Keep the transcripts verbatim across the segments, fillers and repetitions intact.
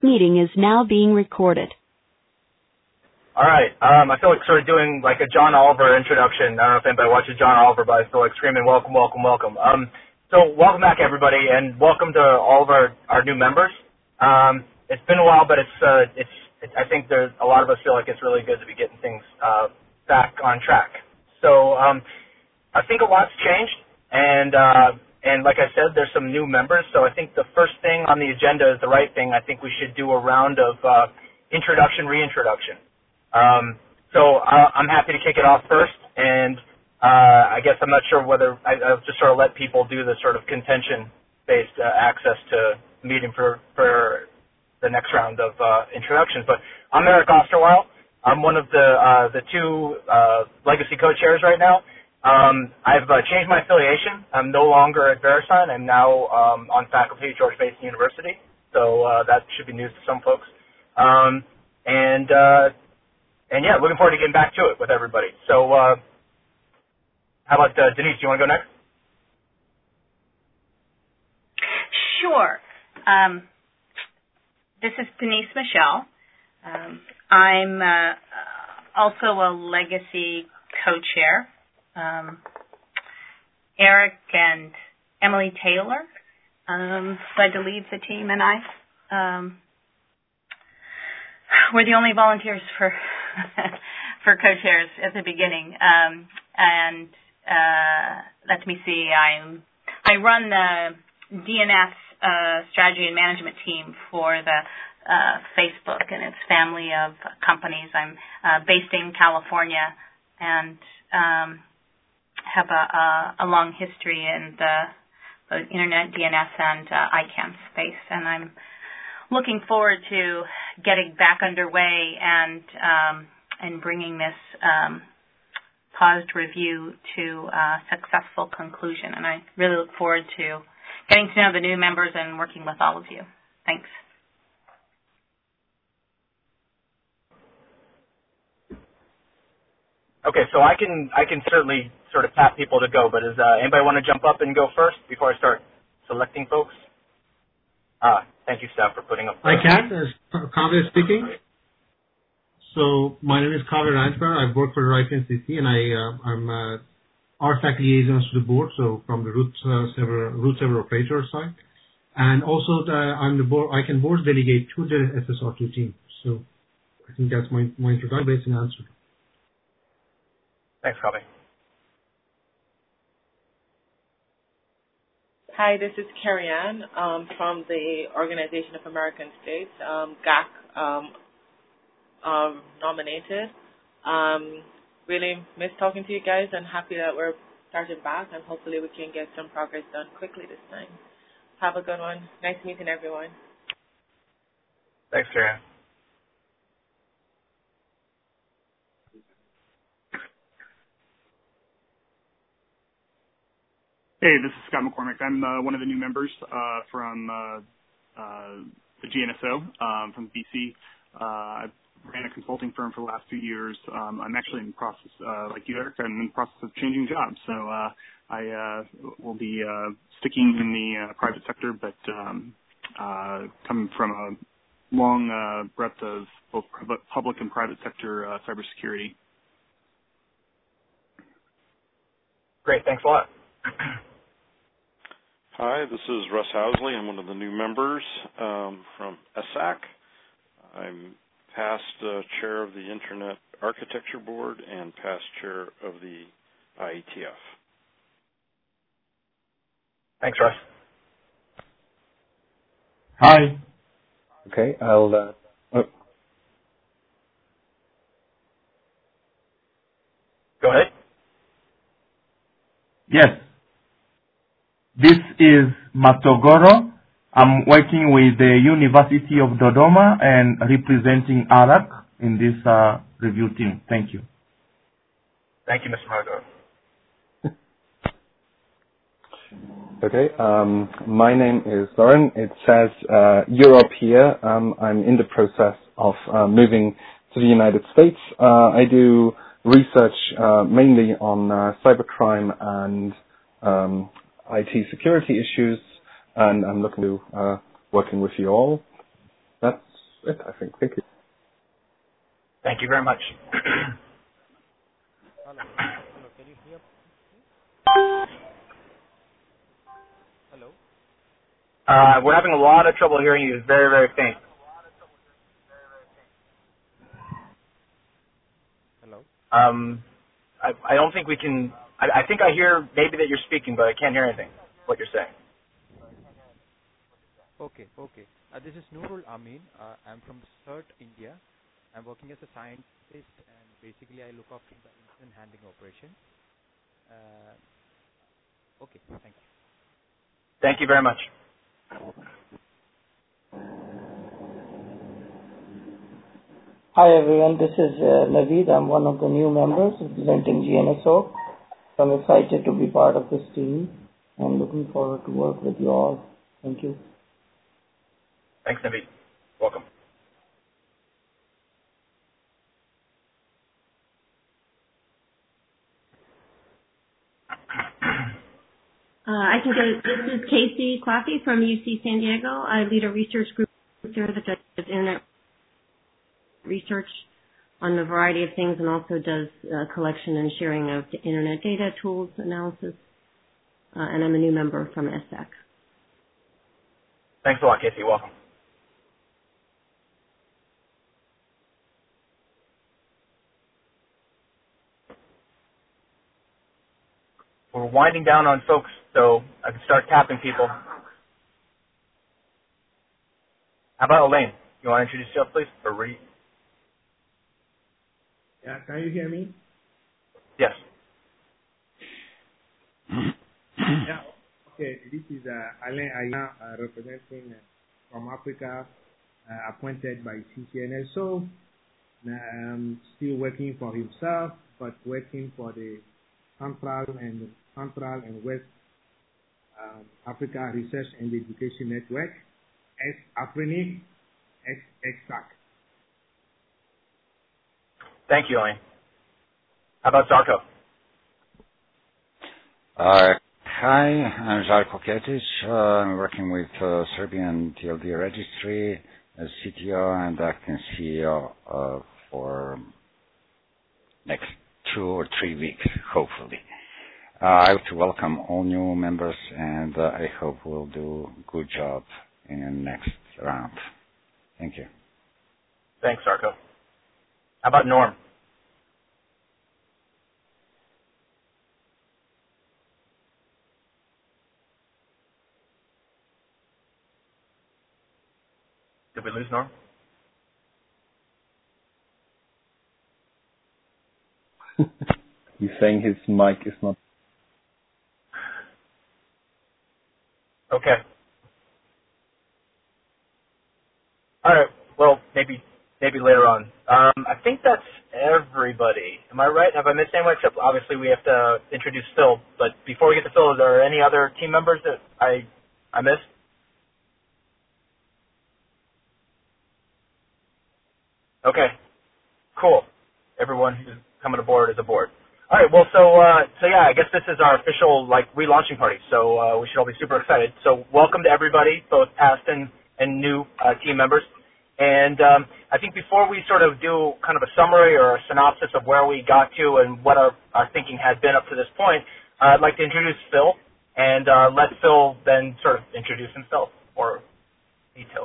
Meeting is now being recorded. All right. Um, I feel like sort of doing like a John Oliver introduction. I don't know if anybody watches John Oliver, but I feel like screaming, welcome, welcome, welcome. Um, so welcome back, everybody, and welcome to all of our, our new members. Um, it's been a while, but it's, uh, it's, it's, I think there's a lot of us feel like it's really good to be getting things uh, back on track. So um, I think a lot's changed, and uh, and like I said, there's some new members. So I think the first thing on the agenda is the right thing. I think we should do a round of uh, introduction, reintroduction. Um, so uh, I'm happy to kick it off first, and uh, I guess I'm not sure whether I, I'll just sort of let people do the sort of contention-based uh, access to the meeting for for the next round of uh, introductions. But I'm Eric Osterweil. I'm one of the uh, the two uh, legacy co-chairs right now. Um, I've uh, changed my affiliation. I'm no longer at VeriSign. I'm now um, on faculty at George Mason University, so uh, that should be news to some folks. Um, and uh, and yeah, looking forward to getting back to it with everybody. So uh, how about uh, Denise? Do you want to go next? Sure. Um, this is Denise Michelle. Um, I'm uh, also a legacy co-chair. Um, Eric and Emily Taylor um, decided to leave the team, and I um, were the only volunteers for for co-chairs at the beginning. Um, and uh, let me see, I'm I run the D N S uh, strategy and management team for the uh, Facebook and its family of companies. I'm uh, based in California and um, have a, a, a long history in the, the Internet, D N S, and uh, I CANN space, and I'm looking forward to getting back underway and um, and bringing this um, paused review to a successful conclusion. And I really look forward to getting to know the new members and working with all of you. Thanks. Okay, so I can I can certainly sort of tap people to go, but does uh, anybody want to jump up and go first before I start selecting folks? Ah, thank you, Steph, for putting up. I can. Kaveh speaking. So my name is Kaveh Rajbar. I work for R I P N C C, and I uh, I'm uh, R FAC liaison to the board. So from the root uh, server root server operator side, and also the, I'm the board. I can board delegate to the S S R two team. So I think that's my my introduction based and answer. Thanks, Kaveh. Hi, this is Carrie Ann um, from the Organization of American States, um, G A C um, um, nominated. Um, really miss talking to you guys and happy that we're starting back, and hopefully we can get some progress done quickly this time. Have a good one. Nice meeting everyone. Thanks, Carrie Ann. Hey, this is Scott McCormick. I'm uh, one of the new members uh, from uh, uh, the G N S O um, from B C. Uh, I ran a consulting firm for the last few years. Um, I'm actually in the process, uh, like you, Eric, I'm in the process of changing jobs. So uh, I uh, will be uh, sticking in the uh, private sector, but um, uh, coming from a long uh, breadth of both public and private sector uh, cybersecurity. Great, thanks a lot. Hi, this is Russ Housley. I'm one of the new members um, from E S A C. I'm past uh, chair of the Internet Architecture Board and past chair of the I E T F. Thanks, Russ. Hi. Okay, I'll... Uh, oh. Go ahead. Yes. This is Matogoro. I'm working with the University of Dodoma and representing A R A C in this uh, review team. Thank you. Thank you, Mister Matogoro. Okay, um, my name is Lauren. It says uh, Europe here. Um, I'm in the process of uh, moving to the United States. Uh, I do research uh, mainly on uh, cybercrime and um, I T security issues, and I'm looking to uh, working with you all. That's it, I think. Thank you. Thank you very much. Hello. Hello. Can you hear me? Hello. Uh, we're having a lot of trouble hearing you. It's very, very faint. Hello. Um, I, I don't think we can. I, I think I hear maybe that you're speaking, but I can't hear anything. What you're saying. Okay. Okay. Uh, this is Nurul Amin. Uh, I'm from CERT, India. I'm working as a scientist, and basically I look after the incident handling operation. Uh, okay. Thank you. Thank you very much. Hi everyone, this is uh, Naveed. I'm one of the new members representing G N S O. I'm excited to be part of this team and looking forward to work with you all. Thank you. Thanks, Naveed. Welcome. Uh, I can go. This is Casey Claffey from U C San Diego. I lead a research group there that does internet research on a variety of things and also does uh, collection and sharing of the internet data, tools, analysis. Uh, and I'm a new member from E S A C. Thanks a lot, Casey. Welcome. We're winding down on folks, so I can start tapping people. How about Elaine? You want to introduce yourself, please? Or read? Yeah, can you hear me? Yes. Yeah. Okay, this is uh, Alain Ayana, uh, representing uh, from Africa, uh, appointed by C C N S O. Um, still working for himself, but working for the Central and Central and West um, Africa Research and Education Network, ex-AFRINIC, ex-E S A C. Thank you, Elaine. How about Zarko? Uh, hi, I'm Zarko Ketic. Uh, I'm working with uh, Serbian T L D Registry as C T O and acting C E O uh, for next two or three weeks, hopefully. Uh, I want to welcome all new members, and uh, I hope we'll do a good job in the next round. Thank you. Thanks, Zarko. How about Norm? Did we lose Norm? He's saying his mic is not. Okay. All right. Well, maybe maybe later on. Um, I think that's everybody. Am I right? Have I missed anyone? Except obviously we have to introduce Phil. But before we get to Phil, are there any other team members that I I missed? Okay. Cool. Everyone who's coming aboard is aboard. All right. Well, so uh, so yeah, I guess this is our official like relaunching party. So uh, we should all be super excited. So welcome to everybody, both past and and new uh, team members. And um, I think before we sort of do kind of a summary or a synopsis of where we got to and what our, our thinking has been up to this point, uh, I'd like to introduce Phil and uh, let Phil then sort of introduce himself more detailed.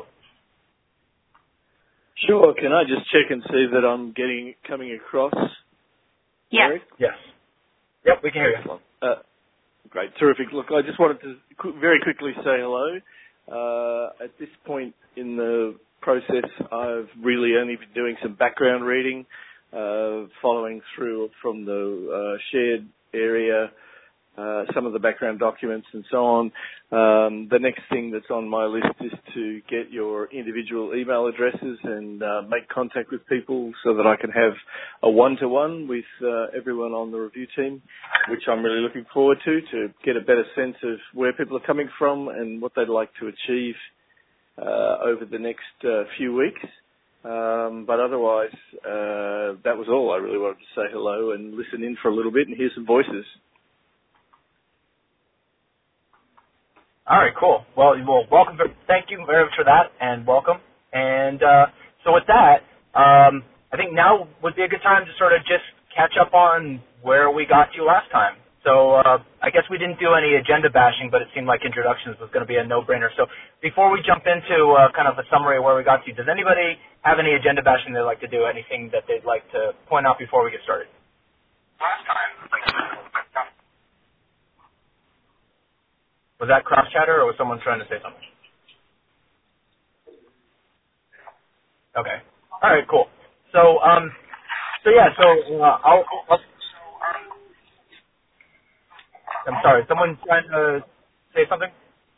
Sure. Can I just check and see that I'm getting coming across? Yes. Yes. Yep, we can hear you. Uh, great. Terrific. Look, I just wanted to qu- very quickly say hello. Uh, at this point in the process, I've really only been doing some background reading, uh, following through from the uh, shared area, uh, some of the background documents and so on. Um, the next thing that's on my list is to get your individual email addresses and uh, make contact with people so that I can have a one-to-one with uh, everyone on the review team, which I'm really looking forward to, to get a better sense of where people are coming from and what they'd like to achieve uh, over the next uh, few weeks. Um, but otherwise, uh, that was all. I really wanted to say hello and listen in for a little bit and hear some voices. All right, cool. Well, well, welcome. Thank you very much for that, and welcome. And uh, so with that, um, I think now would be a good time to sort of just catch up on where we got to last time. So uh, I guess we didn't do any agenda bashing, but it seemed like introductions was going to be a no-brainer. So before we jump into uh, kind of a summary of where we got to, does anybody have any agenda bashing they'd like to do, anything that they'd like to point out before we get started? Last time. Was that cross chatter, or was someone trying to say something? Okay. All right, cool. So, um, so yeah, so uh, I'll, I'll I'm sorry, someone trying to say something?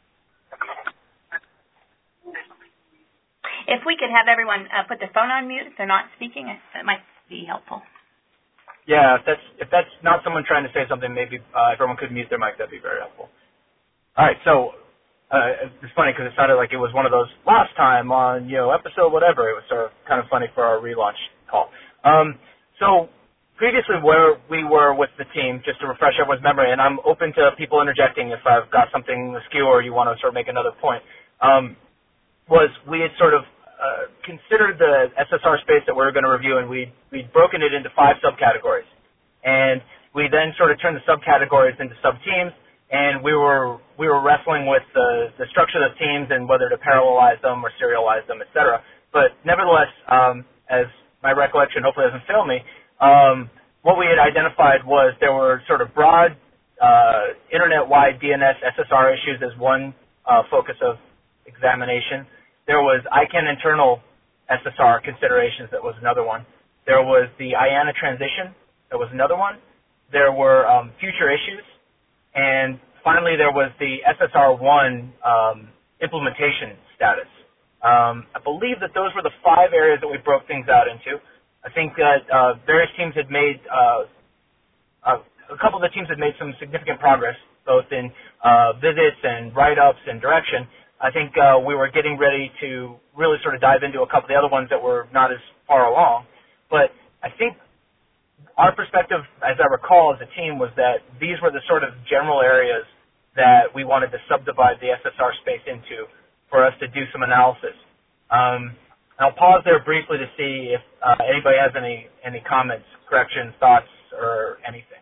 If we could have everyone uh, put their phone on mute if they're not speaking, that might be helpful. Yeah, if that's if that's not someone trying to say something, maybe uh, if everyone could mute their mic, that'd be very helpful. All right, so uh, it's funny because it sounded like it was one of those last time on, you know, episode whatever. It was sort of kind of funny for our relaunch call. Um, so previously where we were with the team, just to refresh everyone's memory, and I'm open to people interjecting if I've got something askew or you want to sort of make another point, um, was we had sort of uh, considered the S S R space that we were going to review, and we'd, we'd broken it into five subcategories. And we then sort of turned the subcategories into sub-teams, and we were we were wrestling with the, the structure of the teams and whether to parallelize them or serialize them, et cetera. But nevertheless, um, as my recollection hopefully doesn't fail me, Um, what we had identified was there were sort of broad uh, internet-wide D N S S S R issues as one uh, focus of examination. There was I CANN internal S S R considerations, that was another one. There was the I A N A transition, that was another one. There were um, future issues. And finally, there was the S S R one um, implementation status. Um, I believe that those were the five areas that we broke things out into. I think that uh, various teams had made, uh, uh, a couple of the teams had made some significant progress, both in uh, visits and write-ups and direction. I think uh, we were getting ready to really sort of dive into a couple of the other ones that were not as far along. But I think our perspective, as I recall as a team, was that these were the sort of general areas that we wanted to subdivide the S S R space into for us to do some analysis. Um, I'll pause there briefly to see if uh, anybody has any, any comments, corrections, thoughts, or anything.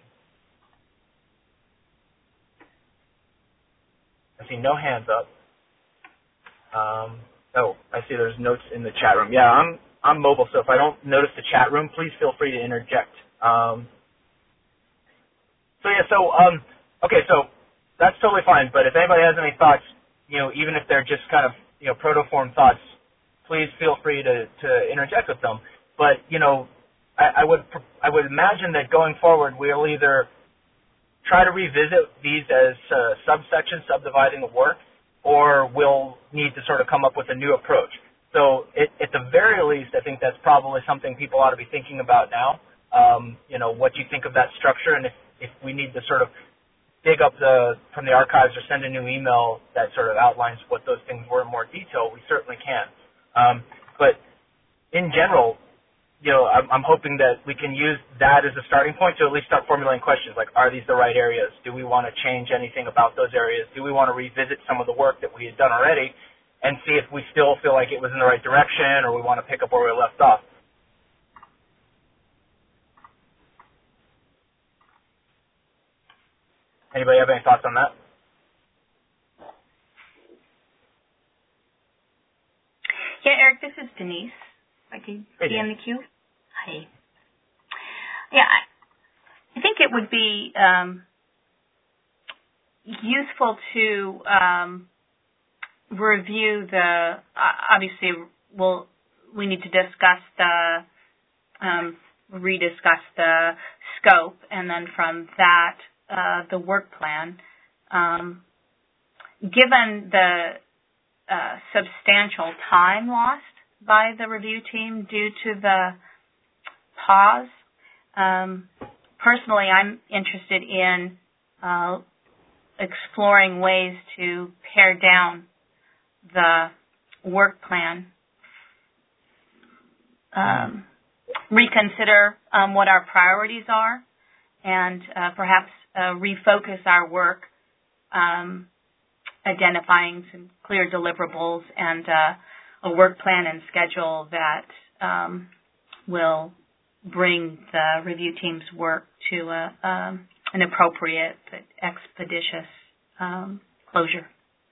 I see no hands up. Um, oh, I see there's notes in the chat room. Yeah, I'm I'm mobile, so if I don't notice the chat room, please feel free to interject. Um, so yeah, so um, okay, so that's totally fine. But if anybody has any thoughts, you know, even if they're just kind of you know protoform thoughts, please feel free to, to interject with them. But, you know, I, I would I would imagine that going forward we'll either try to revisit these as uh, subsections, subdividing the work, or we'll need to sort of come up with a new approach. So it, at the very least, I think that's probably something people ought to be thinking about now, um, you know, what you think of that structure, and if, if we need to sort of dig up the from the archives or send a new email that sort of outlines what those things were in more detail, we certainly can. Um, but in general, you know, I'm, I'm hoping that we can use that as a starting point to at least start formulating questions like, are these the right areas? Do we want to change anything about those areas? Do we want to revisit some of the work that we had done already and see if we still feel like it was in the right direction, or we want to pick up where we left off? Anybody have any thoughts on that? Yeah, Eric, this is Denise. I could hey, be in the queue. Hi. Yeah, I, I think it would be um, useful to um, review the. Uh, obviously, we'll we need to discuss the um, rediscuss the scope, and then from that, uh, the work plan. Um, given the Uh, substantial time lost by the review team due to the pause. Um, personally, I'm interested in uh, exploring ways to pare down the work plan, um, reconsider um, what our priorities are, and uh, perhaps uh, refocus our work, um, identifying some clear deliverables and uh, a work plan and schedule that um, will bring the review team's work to a, um, an appropriate but expeditious um, closure.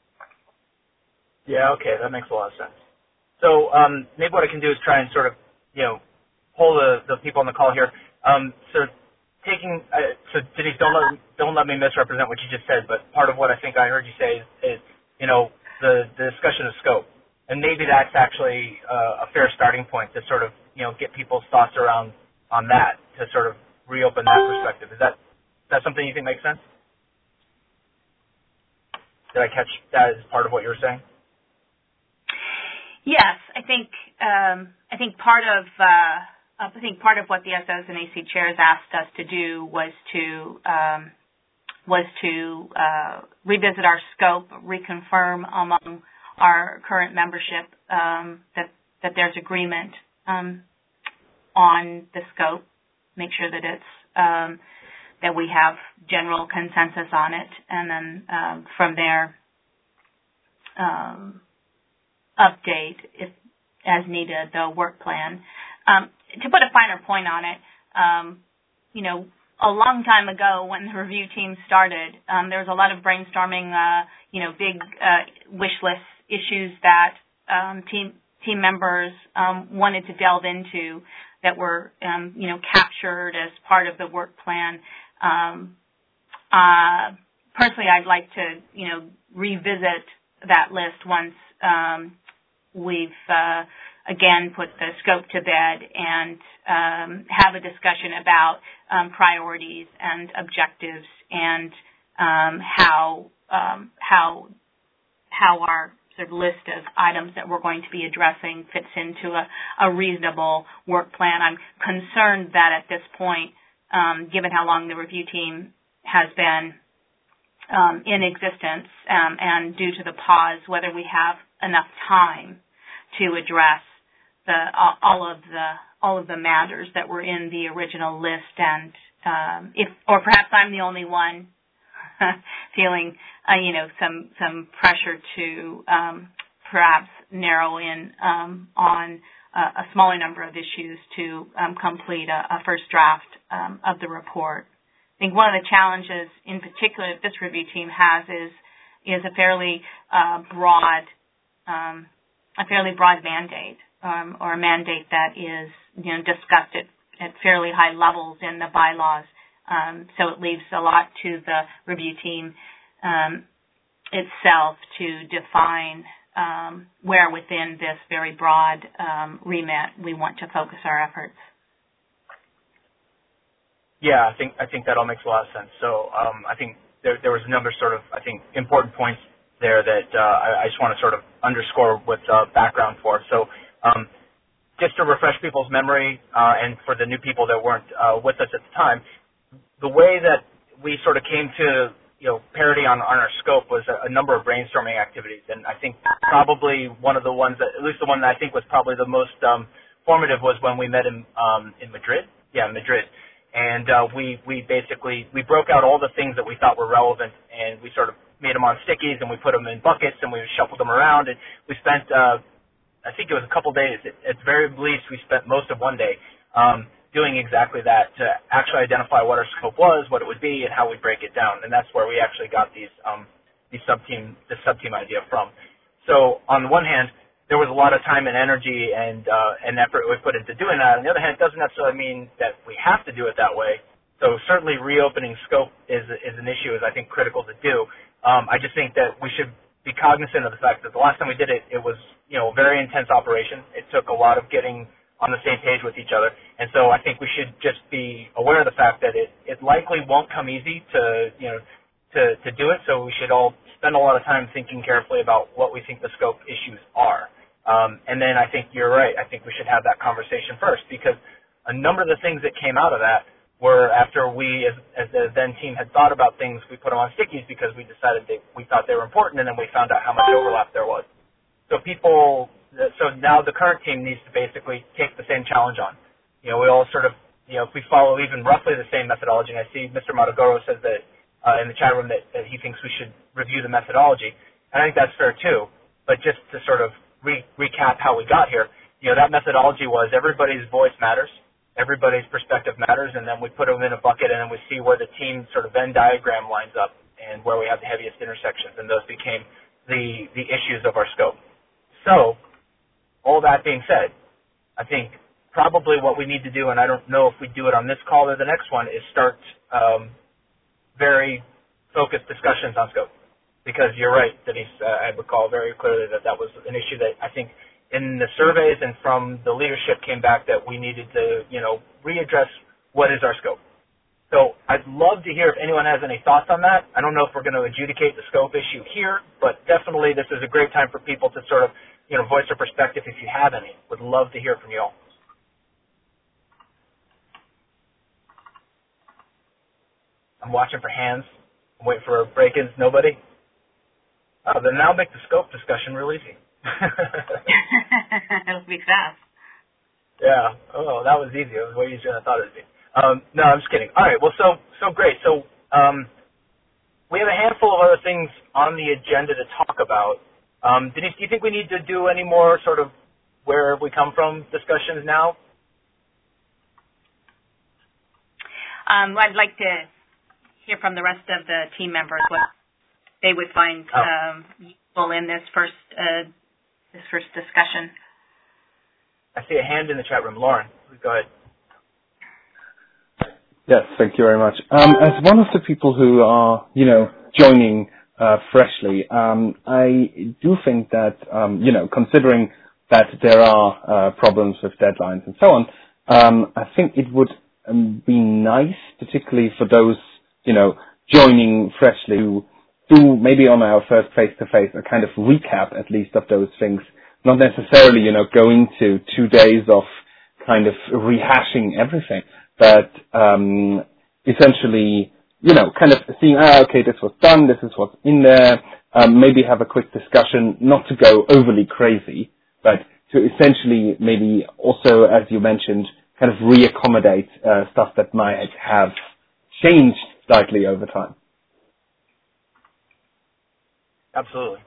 Yeah, okay, that makes a lot of sense. So um, maybe what I can do is try and sort of, you know, pull the, the people on the call here. Um, so taking, uh, so Denise, don't let, don't let me misrepresent what you just said, but part of what I think I heard you say is, is you know, the, the discussion of scope. And maybe that's actually uh, a fair starting point to sort of, you know, get people's thoughts around on that, to sort of reopen that perspective. Is that, is that something you think makes sense? Did I catch that as part of what you were saying? Yes, I think um, I think part of uh, I think part of what the S Os and A C chairs asked us to do was to um, was to uh, revisit our scope, reconfirm among our current membership um, that that there's agreement um, on the scope, make sure that it's um, that we have general consensus on it, and then um, from there um, update if as needed the work plan. Um, to put a finer point on it, um, you know, a long time ago when the review team started, um, there was a lot of brainstorming, uh, you know, big uh, wish list issues that um, team team members um, wanted to delve into that were, um, you know, captured as part of the work plan. Um, uh, personally, I'd like to, you know, revisit that list once um, we've uh, again put the scope to bed and um, have a discussion about um, priorities and objectives and um, how um, how how our sort of list of items that we're going to be addressing fits into a, a reasonable work plan. I'm concerned that at this point, um, given how long the review team has been um, in existence um, and due to the pause, whether we have enough time to address the all of the all of the matters that were in the original list, and um, if or perhaps I'm the only one feeling uh, you know some some pressure to um, perhaps narrow in um, on a, a smaller number of issues to um, complete a, a first draft um, of the report. I think one of the challenges in particular that this review team has is is a fairly uh, broad um, a fairly broad mandate, um, or a mandate that is, you know, discussed at, at fairly high levels in the bylaws. Um, so it leaves a lot to the review team um, itself to define um, where within this very broad um, remit we want to focus our efforts. Yeah, I think I think that all makes a lot of sense. So um, I think there, there was a number of sort of, I think, important points there that uh, I, I just want to sort of underscore with uh, background for. So um, just to refresh people's memory uh, and for the new people that weren't uh, with us at the time, the way that we sort of came to, you know, parity on, on our scope was a, a number of brainstorming activities. And I think probably one of the ones, that, at least the one that I think was probably the most um, formative was when we met in, um, in Madrid. Yeah, Madrid. And uh, we, we basically, we broke out all the things that we thought were relevant, and we sort of made them on stickies, and we put them in buckets, and we shuffled them around, and we spent, uh, I think it was a couple days, at, at the very least we spent most of one day um, doing exactly that, to actually identify what our scope was, what it would be, and how we break it down, and that's where we actually got these, um, these sub-team, this sub-team idea from. So on the one hand, there was a lot of time and energy and uh, and effort we put into doing that. On the other hand, it doesn't necessarily mean that we have to do it that way. So certainly reopening scope is is an issue, is I think critical to do. Um, I just think that we should be cognizant of the fact that the last time we did it, it was, you know, a very intense operation. It took a lot of getting on the same page with each other. And so I think we should just be aware of the fact that it, it likely won't come easy to, you know, to, to do it. So we should all spend a lot of time thinking carefully about what we think the scope issues are. Um, and then I think you're right. I think we should have that conversation first, because a number of the things that came out of that were after we, as, as the then team, had thought about things, we put them on stickies because we decided that we thought they were important, and then we found out how much overlap there was. So people, so now the current team needs to basically take the same challenge on. You know, we all sort of, you know, if we follow even roughly the same methodology, and I see Mister Matagoro says that uh, in the chat room that, that he thinks we should review the methodology, and I think that's fair too, but just to sort of re- recap how we got here, you know, that methodology was everybody's voice matters, everybody's perspective matters, and then we put them in a bucket, and then we see where the team sort of Venn diagram lines up and where we have the heaviest intersections, and those became the, the issues of our scope. So, all that being said, I think probably what we need to do, and I don't know if we do it on this call or the next one, is start um, very focused discussions on scope. Because you're right, Denise, uh, I recall very clearly that that was an issue that I think in the surveys and from the leadership came back that we needed to, you know, readdress what is our scope. So I'd love to hear if anyone has any thoughts on that. I don't know if we're going to adjudicate the scope issue here, but definitely this is a great time for people to sort of, you know, voice their perspective if you have any. Would love to hear from you all. I'm watching for hands. I'm waiting for break-ins. Nobody? Oh, then now make the scope discussion real easy. It'll be fast. Yeah. Oh, that was easy. It was way easier than I thought it would be. Um, no, I'm just kidding. All right. Well, so so great. So um, we have a handful of other things on the agenda to talk about. Um, Denise, do you think we need to do any more sort of where we come from discussions now? Um, I'd like to hear from the rest of the team members what they would find oh. um, useful in this first uh, this first discussion. I see a hand in the chat room. Lauren, please go ahead. Yes, thank you very much. Um, as one of the people who are, you know, joining uh, freshly, um, I do think that, um, you know, considering that there are uh, problems with deadlines and so on, um, I think it would um, be nice, particularly for those, you know, joining freshly, who do maybe on our first face-to-face a kind of recap at least of those things, not necessarily, you know, going to two days of kind of rehashing everything, but um, essentially, you know, kind of seeing, ah, okay, this was done, this is what's in there, um, maybe have a quick discussion, not to go overly crazy, but to essentially maybe also, as you mentioned, kind of reaccommodate uh, stuff that might have changed slightly over time. Absolutely.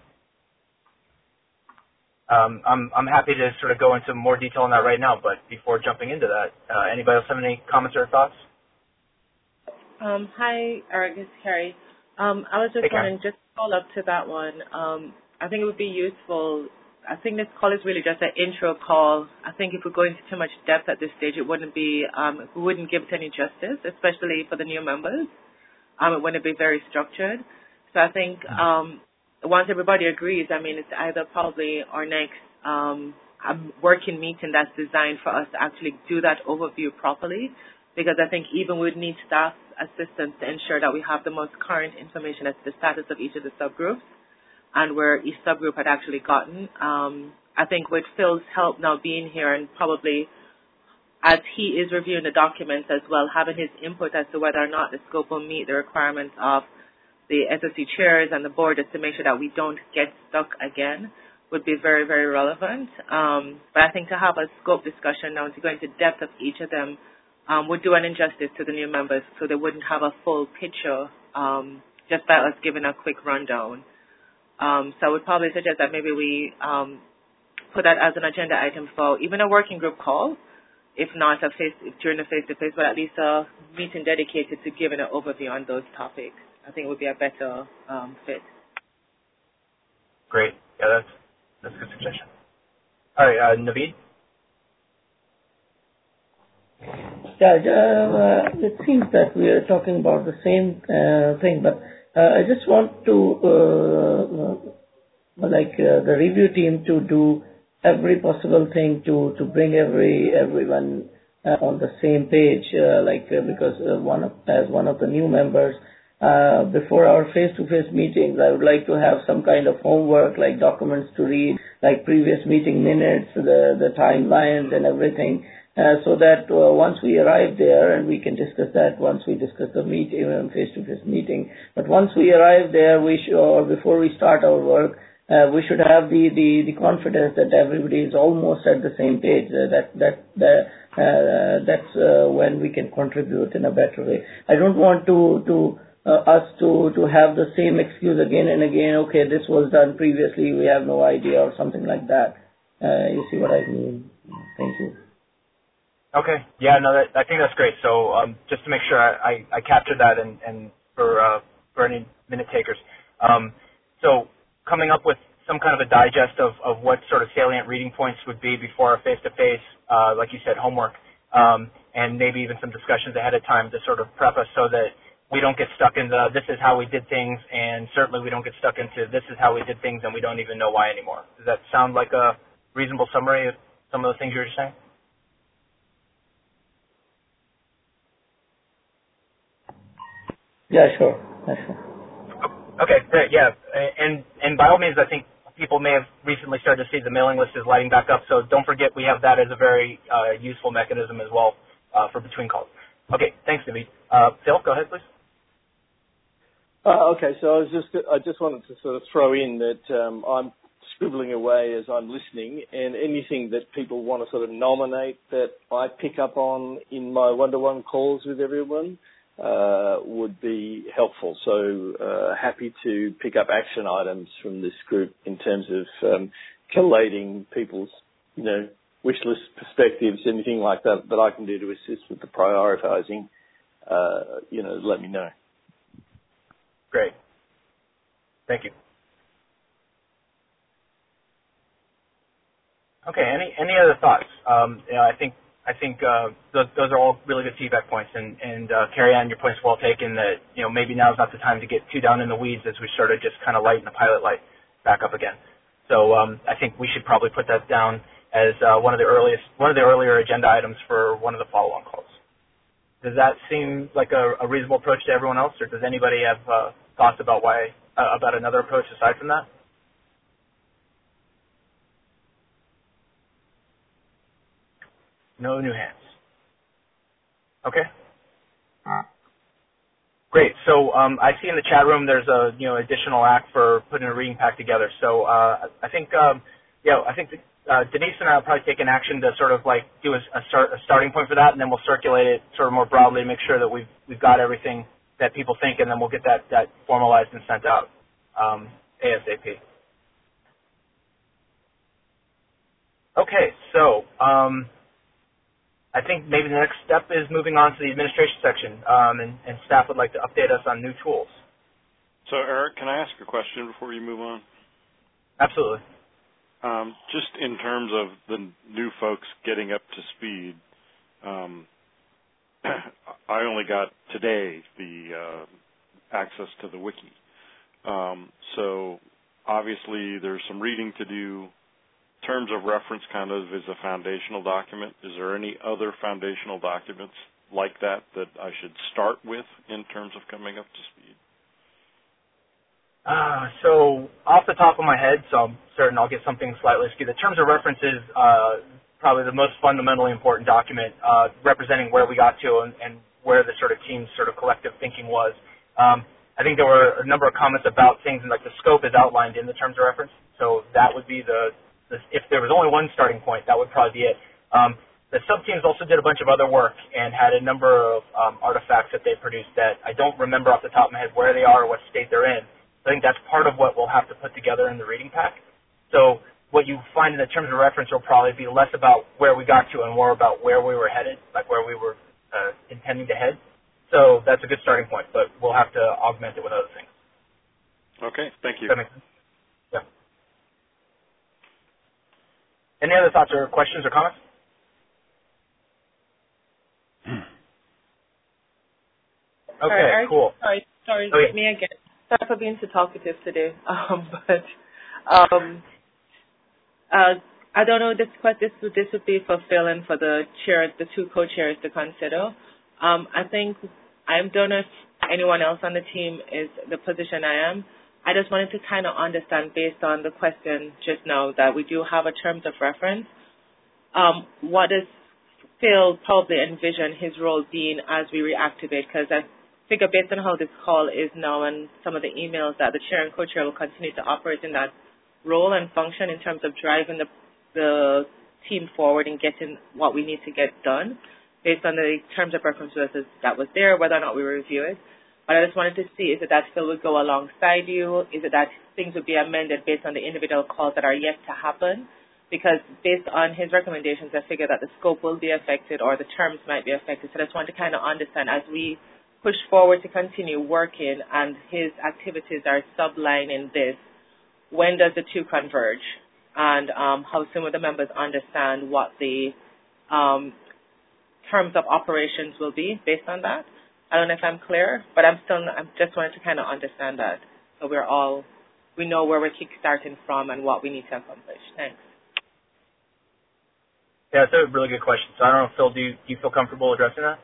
Um, I'm I'm happy to sort of go into more detail on that right now, but before jumping into that, uh, anybody else have any comments or thoughts? Um, hi, Eric, it's Carrie. Um, I was just hey, wondering, just to follow up to that one, um, I think it would be useful. I think this call is really just an intro call. I think if we go into too much depth at this stage, it wouldn't be, um, we wouldn't give it any justice, especially for the new members. Um, it wouldn't be very structured. So I think um, once everybody agrees, I mean, it's either probably our next um, working meeting that's designed for us to actually do that overview properly, because I think even we would need staff assistance to ensure that we have the most current information as to the status of each of the subgroups and where each subgroup had actually gotten. Um, I think with Phil's help now being here and probably as he is reviewing the documents as well, having his input as to whether or not the scope will meet the requirements of the S O C chairs and the board, just to make sure that we don't get stuck again, would be very, very relevant. Um, but I think to have a scope discussion now and to go into depth of each of them um, would do an injustice to the new members, so they wouldn't have a full picture um, just by us giving a quick rundown. Um, so I would probably suggest that maybe we um, put that as an agenda item for even a working group call, if not a face during the face-to-face, but at least a meeting dedicated to giving an overview on those topics. I think it would be a better um, fit. Great. Yeah, that's that's a good suggestion. All right, uh, Naveed? Yeah, uh, it seems that we are talking about the same uh, thing, but uh, I just want to, uh, like uh, the review team to do every possible thing to, to bring every everyone uh, on the same page, uh, like uh, because uh, one of, as one of the new members, Uh, before our face-to-face meetings, I would like to have some kind of homework, like documents to read, like previous meeting minutes, the, the timelines and everything, uh, so that uh, once we arrive there, and we can discuss that once we discuss the meeting, um, face-to-face meeting, but once we arrive there, we should, or before we start our work, uh, we should have the, the, the confidence that everybody is almost at the same page, uh, that, that, that uh, that's uh, when we can contribute in a better way. I don't want to, to Uh, us to, to have the same excuse again and again, okay, this was done previously, we have no idea, or something like that. Uh, you see what I mean? Thank you. Okay. Yeah, no, that, I think that's great. So um, just to make sure I, I, I captured that and, and for uh, for any minute takers. Um, so coming up with some kind of a digest of, of what sort of salient reading points would be before a face-to-face, uh, like you said, homework, um, and maybe even some discussions ahead of time to sort of prep us so that we don't get stuck in the this is how we did things, and certainly we don't get stuck into this is how we did things and we don't even know why anymore. Does that sound like a reasonable summary of some of the things you were just saying? Yeah, sure. Yeah, sure. Okay, great. Yeah, and and by all means, I think people may have recently started to see the mailing list is lighting back up. So don't forget we have that as a very uh, useful mechanism as well uh, for between calls. Okay, thanks, David. Uh, Phil, go ahead, please. Uh, okay, so I was just I just wanted to sort of throw in that um, I'm scribbling away as I'm listening, and anything that people want to sort of nominate that I pick up on in my one-to-one calls with everyone uh, would be helpful. So uh, happy to pick up action items from this group in terms of um, collating people's, you know, wish list perspectives, anything like that that I can do to assist with the prioritizing. Uh, you know, let me know. Great. Thank you. Okay. Any any other thoughts? Um, you know, I think I think uh, those, those are all really good feedback points. And and uh, Carrie Ann, your point's well taken. That you know maybe now's not the time to get too down in the weeds as we sort of just kind of lighten the pilot light back up again. So um, I think we should probably put that down as uh, one of the earliest one of the earlier agenda items for one of the follow-on calls. Does that seem like a, a reasonable approach to everyone else, or does anybody have uh, thoughts about why uh, about another approach aside from that? No new hands. Okay. Great. So um, I see in the chat room there's a you know additional act for putting a reading pack together. So uh, I think um, yeah I think uh, Denise and I will probably take an action to sort of like do a, a, start, a starting point for that, and then we'll circulate it sort of more broadly to make sure that we've we've got everything that people think, and then we'll get that that formalized and sent out um, ASAP. Okay. So. Um, I think maybe the next step is moving on to the administration section, um, and, and staff would like to update us on new tools. So, Eric, can I ask a question before you move on? Absolutely. Um, just in terms of the new folks getting up to speed, um, I only got today the uh, access to the wiki. Um, so, obviously, there's some reading to do. Terms of reference kind of is a foundational document. Is there any other foundational documents like that that I should start with in terms of coming up to speed? Uh, so off the top of my head, so I'm certain I'll get something slightly skewed. The terms of reference is uh, probably the most fundamentally important document uh, representing where we got to and, and where the sort of team's sort of collective thinking was. Um, I think there were a number of comments about things, and like the scope is outlined in the terms of reference, so that would be the if there was only one starting point, that would probably be it. Um, the sub-teams also did a bunch of other work and had a number of um, artifacts that they produced that I don't remember off the top of my head where they are or what state they're in. I think that's part of what we'll have to put together in the reading pack. So what you find in the terms of reference will probably be less about where we got to and more about where we were headed, like where we were uh, intending to head. So that's a good starting point, but we'll have to augment it with other things. Okay, thank you. Does that make sense? Yeah. Any other thoughts or questions or comments? Okay, sorry, cool. Sorry, sorry, oh, yeah. me again. Sorry for being so talkative today. Um, but um, uh, I don't know. This this would this would be for Phil and for the chair, the two co-chairs to consider. Um, I think I don't know if anyone else on the team is the position I am. I just wanted to kind of understand, based on the question just now, that we do have a terms of reference. Um, what does Phil probably envision his role being as we reactivate? Because I figure based on how this call is now and some of the emails that the chair and co-chair will continue to operate in that role and function in terms of driving the, the team forward and getting what we need to get done based on the terms of reference that was there, whether or not we review it. But I just wanted to see, is it that Phil would go alongside you? Is it that things would be amended based on the individual calls that are yet to happen? because based on his recommendations, I figure that the scope will be affected or the terms might be affected. So I just want to kind of understand as we push forward to continue working and his activities are sublining this, when does the two converge? And um, how soon will the members understand what the um, terms of operations will be based on that? I don't know if I'm clear, but I'm still, I just wanted to kind of understand that. So we're all, we know where we're kickstarting from and what we need to accomplish. Thanks. Yeah, that's a really good question. So I don't know, Phil, do you, do you feel comfortable addressing that?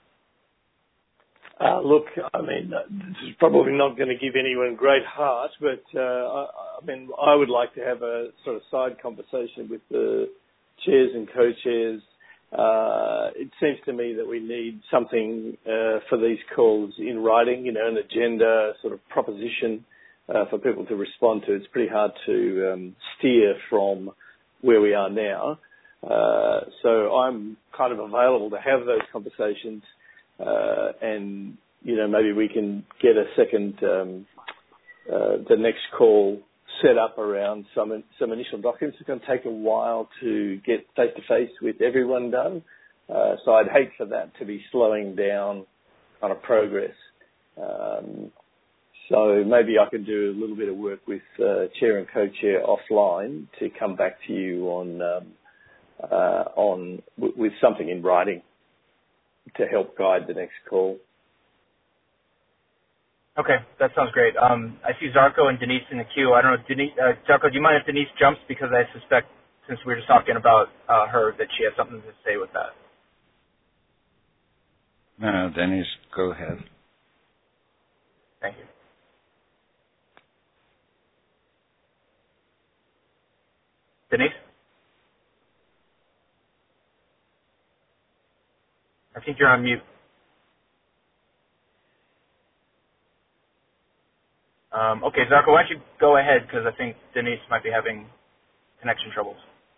Uh, look, I mean, uh, this is probably not going to give anyone great heart, but uh, I, I mean, I would like to have a sort of side conversation with the chairs and co-chairs. Uh, it seems to me that we need something uh, for these calls in writing, you know, an agenda, sort of proposition uh, for people to respond to. It's pretty hard to um, steer from where we are now. Uh, so I'm kind of available to have those conversations. Uh, and, you know, maybe we can get a second, um, uh, the next call set up around some some initial documents. It's going to take a while to get face-to-face with everyone done. Uh, so I'd hate for that to be slowing down kind of progress. Um, so maybe I can do a little bit of work with uh, chair and co-chair offline to come back to you on um, uh, on w- with something in writing to help guide the next call. Okay, that sounds great. Um, I see Zarko and Denise in the queue. I don't know, Denise, uh, Zarko, do you mind if Denise jumps? Because I suspect, since we were just talking about uh, her, that she has something to say with that. No, no, Denise, go ahead. Thank you. Denise? I think you're on mute. Um, okay, Zarko, why don't you go ahead, because I think Denise might be having connection troubles.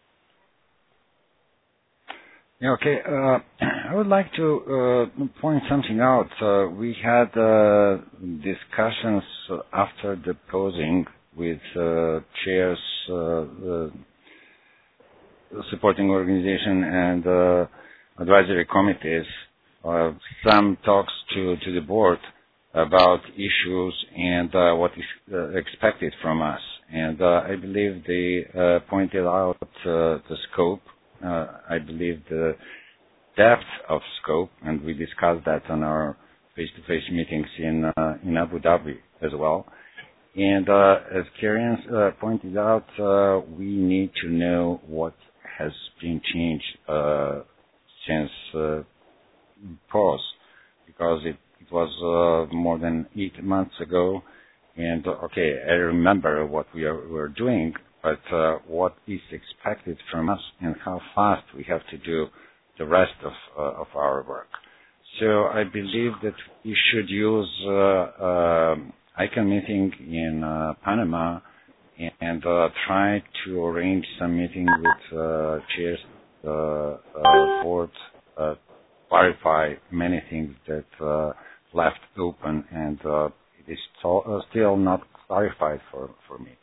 Yeah, okay. Uh, I would like to uh, point something out. Uh, we had uh, discussions after the posing with uh, chairs, uh, uh, supporting organization, and uh, advisory committees, uh, some talks to, to the board about issues and uh, what is uh, expected from us. And uh, I believe they uh, pointed out uh, the scope. Uh, I believe the depth of scope, and we discussed that on our face-to-face meetings in uh, in Abu Dhabi as well. And uh, as Karen uh, pointed out, uh, we need to know what has been changed uh, since uh, pause, because it, it was uh, more than eight months ago. And uh, okay, I remember what we are we're doing, but uh, what is expected from us and how fast we have to do the rest of uh, of our work. So I believe that we should use uh, uh, I C A N meeting in uh, Panama and uh, try to arrange some meeting with uh, chairs, uh, uh, board, uh, clarify many things that uh, left open, and uh, it is to- uh, still not clarified for, for me.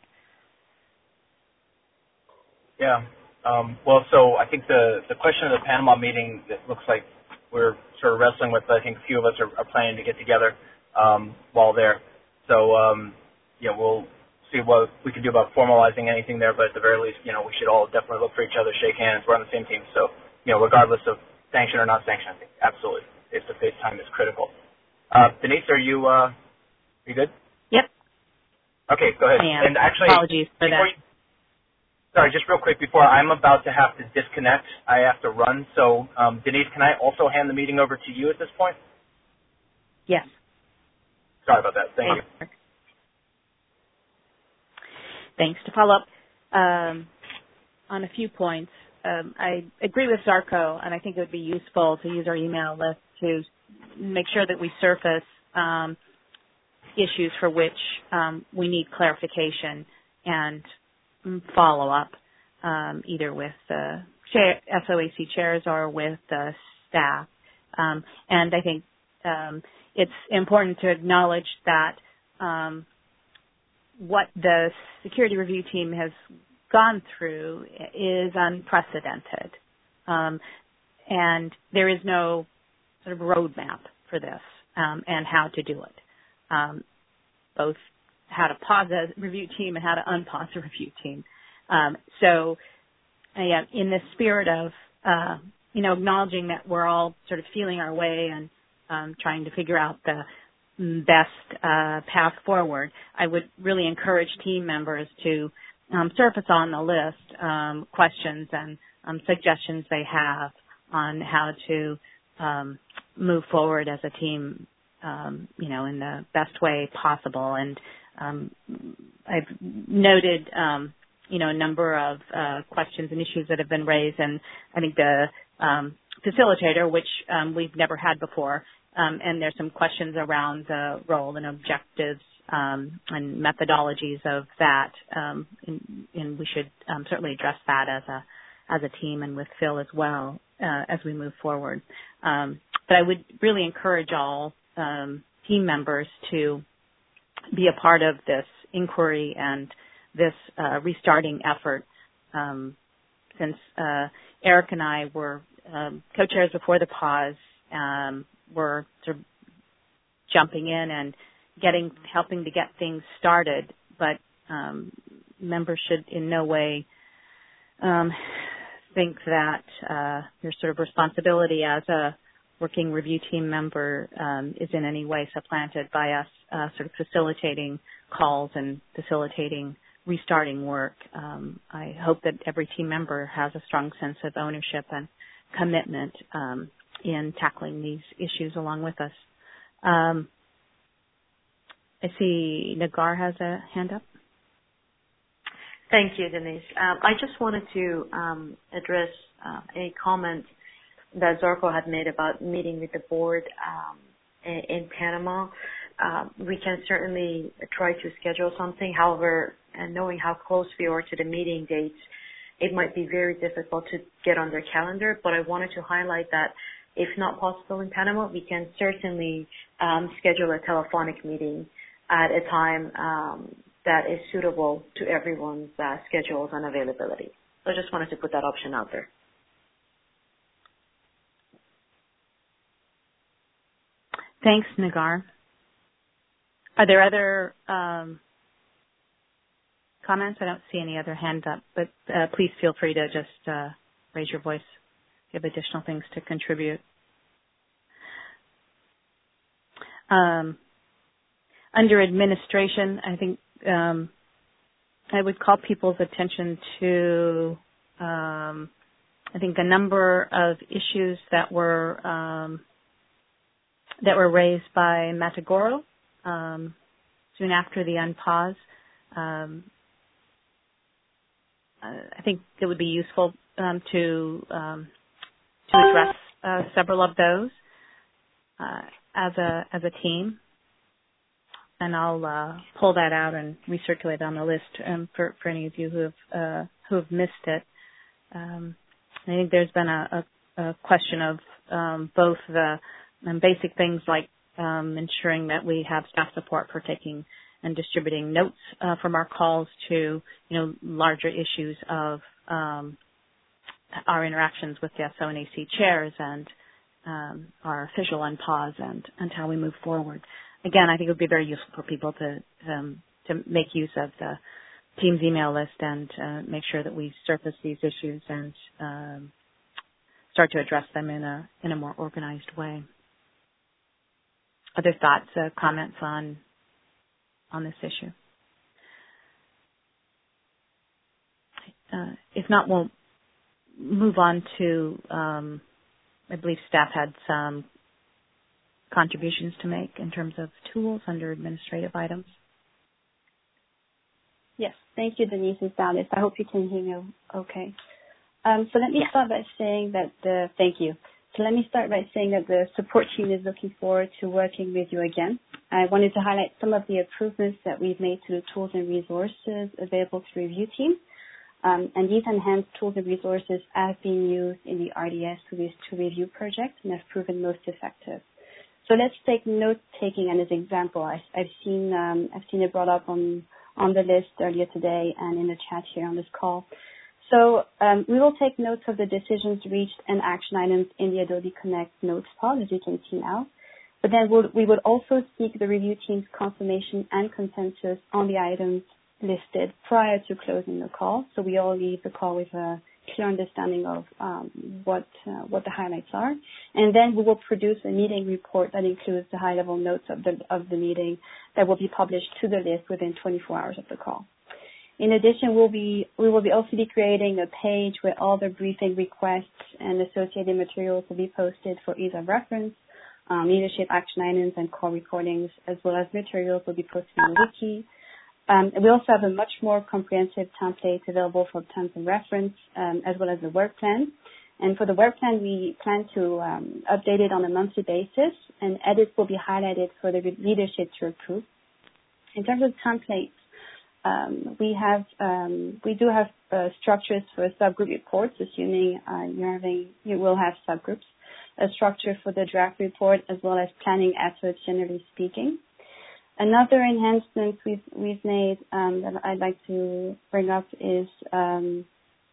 Yeah. Um, well, so I think the, the question of the Panama meeting, it looks like we're sort of wrestling with. I think a few of us are, are planning to get together um, while there. So, um, yeah, we'll see what we can do about formalizing anything there, but at the very least, you know, we should all definitely look for each other, shake hands. We're on the same team. So, you know, regardless of sanction or not sanction, I think absolutely face-to-face time is critical. Uh, Denise, are you, uh, are you good? Yep. Okay, go ahead. I am. And actually, apologies for that. You, sorry, just real quick before I'm about to have to disconnect, I have to run. So, um, Denise, can I also hand the meeting over to you at this point? Yes. Sorry about that. Thank you. Thanks. To follow up um, on a few points, um, I agree with Zarko, and I think it would be useful to use our email list to make sure that we surface um, issues for which um, we need clarification and follow up, um, either with the chair, S O A C chairs or with the staff. Um, and I think um, it's important to acknowledge that um, what the security review team has gone through is unprecedented. Um, and there is no sort of roadmap for this um, and how to do it. Um, both how to pause a review team and how to unpause a review team. Um, so uh, yeah, in the spirit of, uh, you know, acknowledging that we're all sort of feeling our way and um, trying to figure out the best uh, path forward, I would really encourage team members to um, surface on the list um, questions and um, suggestions they have on how to um, move forward as a team, um, you know, in the best way possible. And um, I've noted, um, you know, a number of uh, questions and issues that have been raised, and I think the um, facilitator, which um, we've never had before, um, and there's some questions around the role and objectives um, and methodologies of that, um, and, and we should um, certainly address that as a as a team and with Phil as well uh, as we move forward. Um, but I would really encourage all um, team members to be a part of this inquiry and this uh, restarting effort. Um, since uh, Eric and I were um, co-chairs before the pause, um, we're sort of jumping in and getting, helping to get things started, but um, members should in no way um, think that uh, their sort of responsibility as a working review team member um, is in any way supplanted by us uh, sort of facilitating calls and facilitating restarting work. Um, I hope that every team member has a strong sense of ownership and commitment um, in tackling these issues along with us. Um, I see Nagar has a hand up. Thank you, Denise. Um, I just wanted to um, address uh, a comment that Zorko had made about meeting with the board um, in, in Panama. Uh, we can certainly try to schedule something. However, and knowing how close we are to the meeting dates, it might be very difficult to get on their calendar. But I wanted to highlight that if not possible in Panama, we can certainly um, schedule a telephonic meeting at a time um, that is suitable to everyone's uh, schedules and availability. So I just wanted to put that option out there. Thanks, Nagar. Are there other um, comments? I don't see any other hands up, but uh, please feel free to just uh, raise your voice if you have additional things to contribute. Um, under administration, I think um, I would call people's attention to, um, I think, a number of issues that were um, that were raised by Matagoro um, soon after the unpause. Um, I think it would be useful um, to um, to address uh, several of those uh, as a as a team, and I'll uh, pull that out and recirculate on the list um, for for any of you who have uh, who have missed it. Um, I think there's been a, a, a question of um, both the um, basic things like um, ensuring that we have staff support for taking and distributing notes uh, from our calls to, you know, larger issues of um, our interactions with the S O N A C chairs and um, our official unpause and, and how we move forward. Again, I think it would be very useful for people to um, to make use of the Teams email list and uh, make sure that we surface these issues and um, start to address them in a in a more organized way. Other thoughts, uh, comments on on this issue? Uh, if not, we'll move on to, um, I believe staff had some contributions to make in terms of tools under administrative items. Yes, thank you, Denise and Dallas. I hope you can hear me okay. Um, so let me start by saying that the, thank you. So let me start by saying that the support team is looking forward to working with you again. I wanted to highlight some of the improvements that we've made to the tools and resources available to the review team. Um, and these enhanced tools and resources have been used in the R D S to review project and have proven most effective. So let's take note-taking as an example. I, I've seen um, I've seen it brought up on on the list earlier today and in the chat here on this call. So um, we will take notes of the decisions reached and action items in the Adobe Connect notes pod, as you can see now. But then we'll, we would also seek the review team's confirmation and consensus on the items listed prior to closing the call. So we all leave the call with a clear understanding of um, what uh, what the highlights are. And then we will produce a meeting report that includes the high-level notes of the of the meeting that will be published to the list within twenty-four hours of the call. In addition, we'll be, we will be also be creating a page where all the briefing requests and associated materials will be posted for ease of reference. Um, leadership action items and call recordings, as well as materials, will be posted in the wiki. Um, we also have a much more comprehensive template available for terms of reference, um, as well as the work plan. And for the work plan, we plan to um, update it on a monthly basis, and edits will be highlighted for the leadership to approve. In terms of templates, Um, we have, um, we do have uh, structures for subgroup reports, assuming uh, you're having, you will have subgroups, a structure for the draft report, as well as planning efforts, generally speaking. Another enhancement we've we've made um, that I'd like to bring up is, um,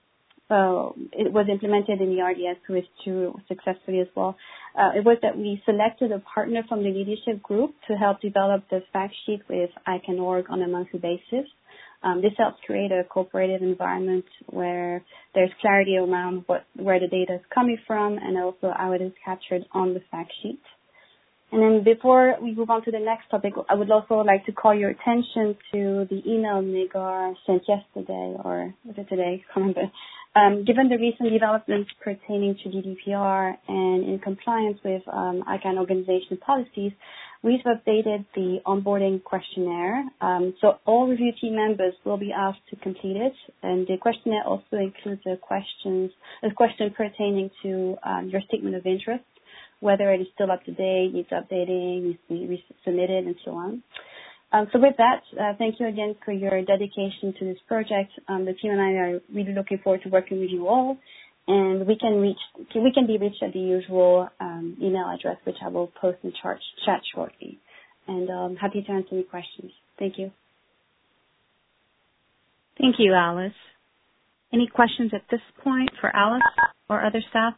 well, it was implemented in the R D S Quiz two successfully as well. Uh, it was that we selected a partner from the leadership group to help develop the fact sheet with I C A N dot org on a monthly basis. Um, this helps create a cooperative environment where there's clarity around what, where the data is coming from and also how it is captured on the fact sheet. And then before we move on to the next topic, I would also like to call your attention to the email Negar sent yesterday, or was it today? I can't remember. Um, given the recent developments pertaining to G D P R and in compliance with um, I C A N organization policies, we've updated the onboarding questionnaire. Um, so all review team members will be asked to complete it, and the questionnaire also includes a questions a question pertaining to um, your statement of interest, whether it is still up to date, needs updating, needs to be resubmitted, and so on. Um, so with that, uh, thank you again for your dedication to this project. Um, the team and I are really looking forward to working with you all, and we can reach we can be reached at the usual um, email address, which I will post in chat, chat shortly. And I'm um, happy to answer any questions. Thank you. Thank you, Alice. Any questions at this point for Alice or other staff?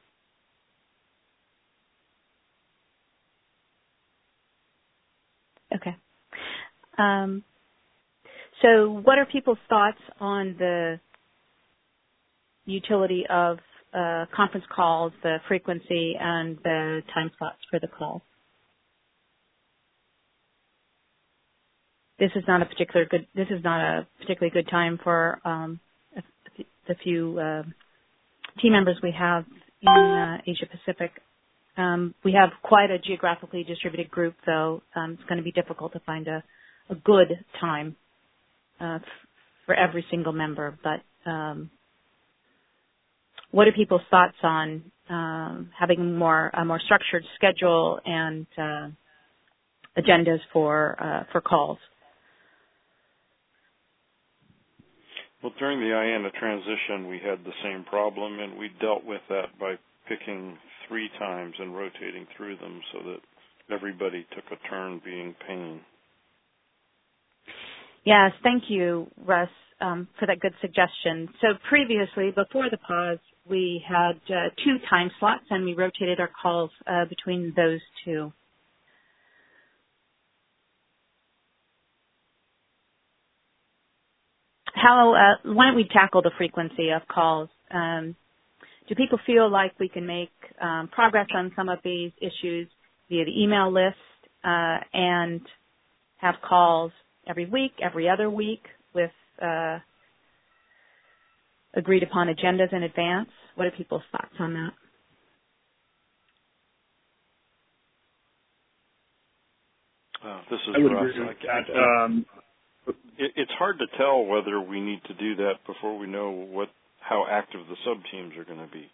Okay. Um, so what are people's thoughts on the utility of uh, conference calls, the frequency, and the time slots for the call? This is not a particular good. This is not a particularly good time for um, the few uh, team members we have in uh, Asia Pacific. Um, we have quite a geographically distributed group, though. Um, it's going to be difficult to find a, a good time uh, f- for every single member. But um, what are people's thoughts on um, having more a more structured schedule and uh, agendas for uh, for calls? Well, during the I A N A transition, we had the same problem, and we dealt with that by picking three times and rotating through them so that everybody took a turn being paying. Yes, thank you, Russ, um, for that good suggestion. So previously, before the pause, we had uh, two time slots, and we rotated our calls uh, between those two. How? Uh, why don't we tackle the frequency of calls? Um, Do people feel like we can make um, progress on some of these issues via the email list uh, and have calls every week, every other week with uh, agreed upon agendas in advance? What are people's thoughts on that? Uh, this is I would Russ. agree with I, that. Um, it, it's hard to tell whether we need to do that before we know what how active the sub-teams are going to be.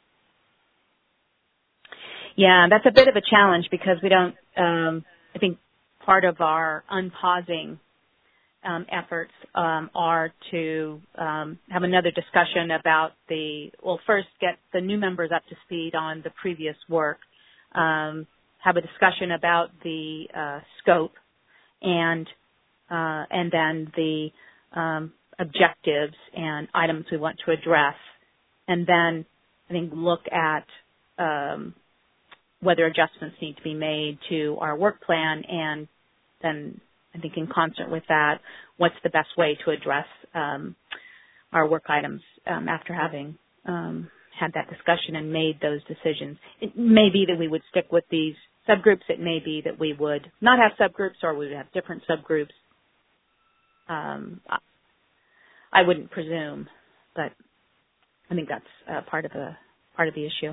Yeah, that's a bit of a challenge because we don't, um, I think part of our unpausing um, efforts um, are to um, have another discussion about the, well, first get the new members up to speed on the previous work, um, have a discussion about the uh, scope, and uh, and then the um, objectives and items we want to address, and then I think look at um, whether adjustments need to be made to our work plan, and then I think in concert with that, what's the best way to address um, our work items um, after having um, had that discussion and made those decisions. It may be that we would stick with these subgroups. It may be that we would not have subgroups, or we would have different subgroups. Um, I wouldn't presume, but I think that's uh, part of the part of the issue.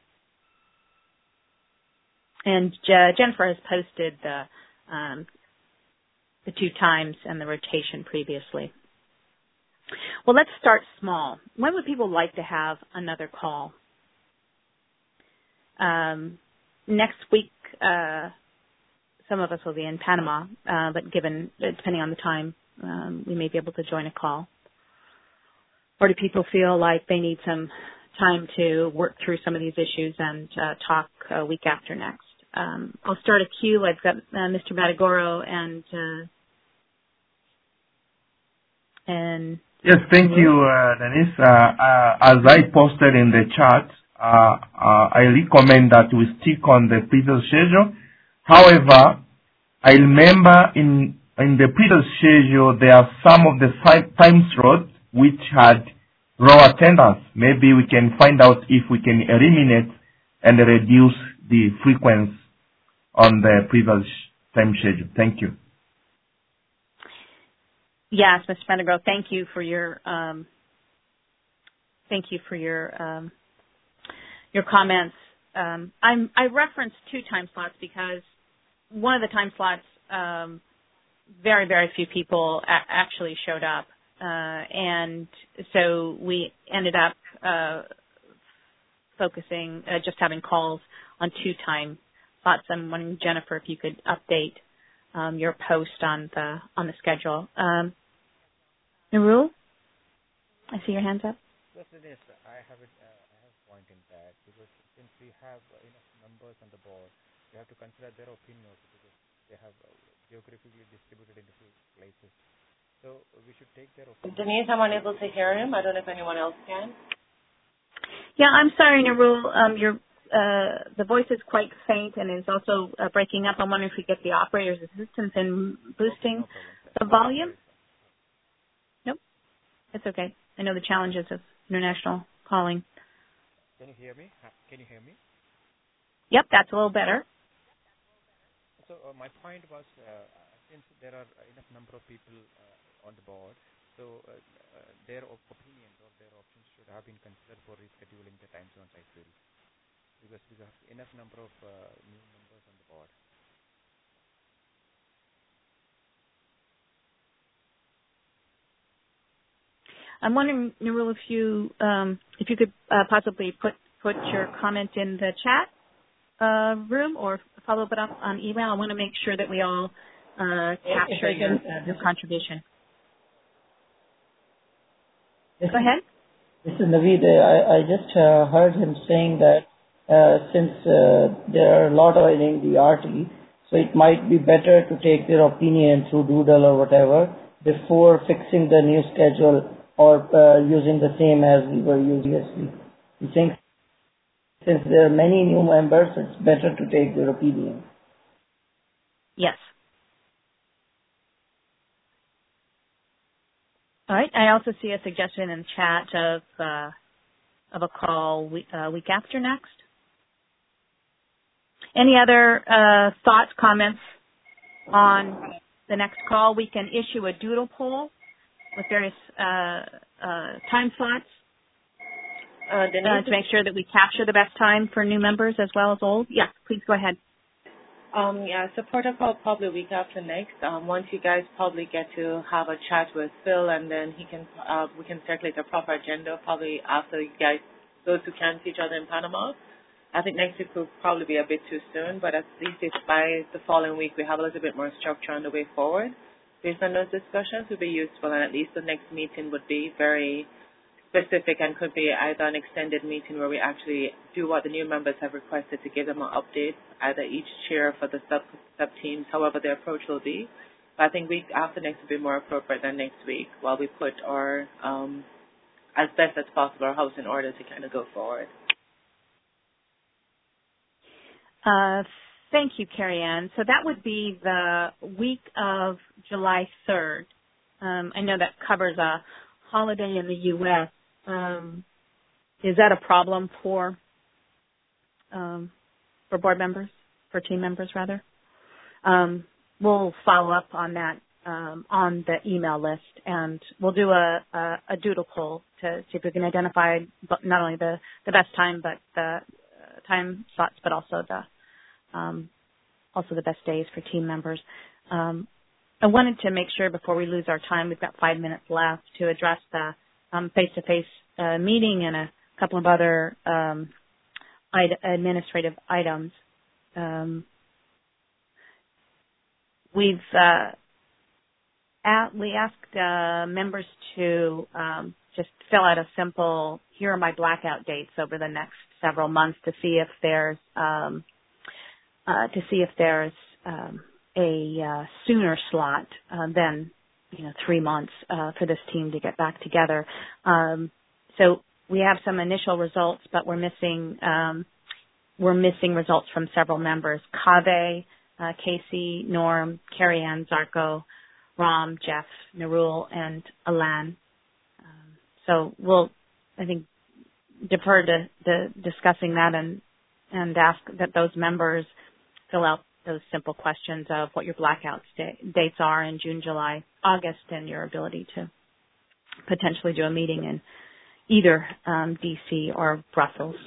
And uh, Jennifer has posted the um, the two times and the rotation previously. Well, let's start small. When would people like to have another call? Um, next week, uh, some of us will be in Panama, uh, but given depending on the time, um, we may be able to join a call. Or do people feel like they need some time to work through some of these issues and uh, talk a week after next? Um, I'll start a queue. I've got uh, Mister Batagoro and uh, and yes, thank you, uh, Denise. Uh, uh, as I posted in the chat, uh, uh, I recommend that we stick on the previous schedule. However, I remember in in the previous schedule there are some of the time slots which had low attendance. Maybe we can find out if we can eliminate and reduce the frequency on the previous time schedule. Thank you. Yes, Mister Pendergrove, thank you for your um, thank you for your um, your comments. Um, I'm, I referenced two time slots because one of the time slots, um, very very few people a- actually showed up, uh, and so we ended up uh, focusing uh, just having calls on two time slots. I'm wondering, Jennifer, if you could update Um, your post on the on the schedule. Um, Nurul, I see your hands up. Yes, it is. I have it. Uh, I have a point in that because since we have uh, enough numbers on the board, we have to consider their opinion also because they have uh, geographically distributed in different places. So uh, we should take their opinion. Denise, I'm unable to hear him. I don't know if anyone else can. Yeah, I'm sorry, Nurul. Um, your Uh, the voice is quite faint and is also uh, breaking up. I'm wondering if we get the operator's assistance in boosting no the volume. Nope, it's okay. I know the challenges of international calling. Can you hear me? Can you hear me? Yep, that's a little better. So uh, my point was, uh, since there are enough number of people uh, on the board, so uh, uh, their op- opinions or their options should have been considered for rescheduling the time zones, I feel. Because we have enough number of uh, new members on the board. I'm wondering, Nurul, if you um, if you could uh, possibly put put your comment in the chat uh, room or follow it up on email. I want to make sure that we all uh, capture your, your contribution. This Go ahead. This is Naveed. I, I just uh, heard him saying that Uh, since uh, there are a lot of in the R T, so it might be better to take their opinion through Doodle or whatever before fixing the new schedule or uh, using the same as we were using previously. He thinks since there are many new members, it's better to take their opinion. Yes. All right. I also see a suggestion in the chat of uh, of a call week, uh, week after next. Any other uh, thoughts, comments on the next call? We can issue a doodle poll with various uh, uh, time slots uh, uh, to make sure that we capture the best time for new members as well as old. Yeah, please go ahead. Um, yeah, so protocol probably week after next. Um, once you guys probably get to have a chat with Phil, and then he can uh, we can circulate a proper agenda probably after you guys those who can't see each other in Panama. I think next week will probably be a bit too soon, but at least if by the following week we have a little bit more structure on the way forward, based on those discussions would be useful, and at least the next meeting would be very specific and could be either an extended meeting where we actually do what the new members have requested to give them an update, either each chair for the sub, sub teams, however the approach will be, But I think week after next would be more appropriate than next week while we put our, um, as best as possible, our house in order to kind of go forward. Uh, thank you, Carrie Ann. So that would be the week of July third. Um, I know that covers a holiday in the U S. Um, is that a problem for um, for board members, for team members rather? Um, we'll follow up on that um, on the email list, and we'll do a, a, a doodle poll to see if we can identify not only the, the best time, but the uh, time slots, but also the um, also the best days for team members. Um, I wanted to make sure before we lose our time, we've got five minutes left to address the um, face-to-face uh, meeting and a couple of other um, administrative items. Um, we've uh, at, we asked uh, members to um, just fill out a simple, here are my blackout dates over the next several months to see if there's um, uh, to see if there's um, a uh, sooner slot uh, than you know three months uh, for this team to get back together. Um, so we have some initial results, but we're missing um, we're missing results from several members: Kaveh, uh, Casey, Norm, Carrie Ann, Zarko, Ram, Jeff, Narul, and Alan. Um, so we'll, I think, defer to the discussing that and and ask that those members fill out those simple questions of what your blackout sta- dates are in June, July, August, and your ability to potentially do a meeting in either um, D C or Brussels.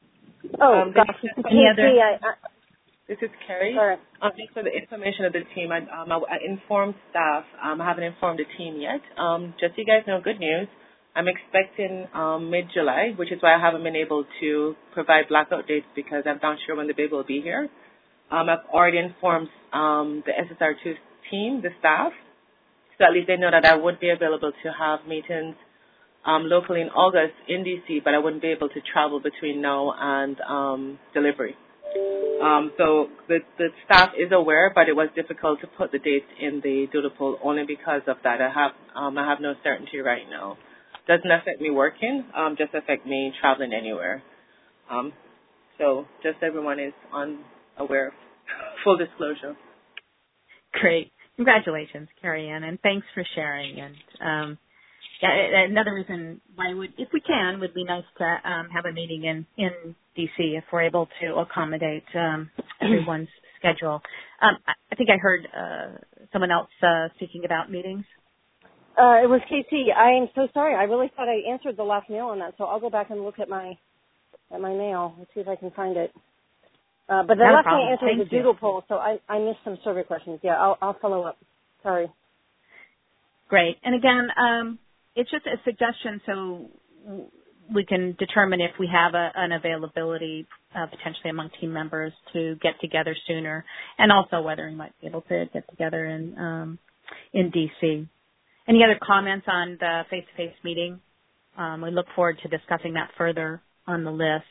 Oh, um, gosh. This is, Any other? I, I, this is Carrie. Um, just for the information of the team, I, um, I, I informed staff. Um, I haven't informed the team yet. Um, just so you guys know, good news. I'm expecting um, mid-July, which is why I haven't been able to provide blackout dates because I'm not sure when the baby will be here. Um, I've already informed um, the S S R two team, the staff, so at least they know that I would be available to have meetings um, locally in August in D C, but I wouldn't be able to travel between now and um, delivery. Um, so the, the staff is aware, but it was difficult to put the dates in the doodle poll only because of that. I have um, I have no certainty right now. Doesn't affect me working, um, just affect me traveling anywhere. Um, so just everyone is on. aware of full disclosure. Great. Congratulations, Carrie Ann, and thanks for sharing. And um, yeah, another reason why would, if we can, would be nice to um, have a meeting in, in D C if we're able to accommodate um, everyone's schedule. Um, I think I heard uh, someone else uh, speaking about meetings. Uh, it was Casey. I am so sorry. I really thought I answered the last mail on that, so I'll go back and look at my at my mail and see if I can find it. Uh, but the Not last thing I answered was the you. doodle poll, so I, I missed some survey questions. Yeah, I'll, I'll follow up. Sorry. Great. And again, um, it's just a suggestion so we can determine if we have a, an availability uh, potentially among team members to get together sooner, and also whether we might be able to get together in um, in D C. Any other comments on the face-to-face meeting? Um, we look forward to discussing that further on the list.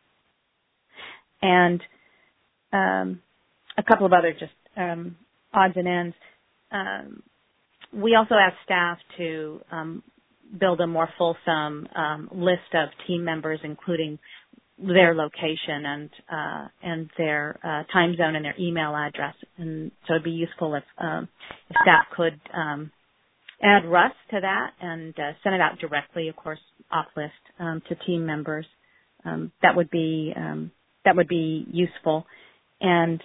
And um, a couple of other just um, odds and ends. Um, we also asked staff to um, build a more fulsome um, list of team members, including their location and uh, and their uh, time zone and their email address. And so it'd be useful if, um, if staff could um, add Russ to that and uh, send it out directly, of course, off list um, to team members. Um, that would be um, that would be useful. And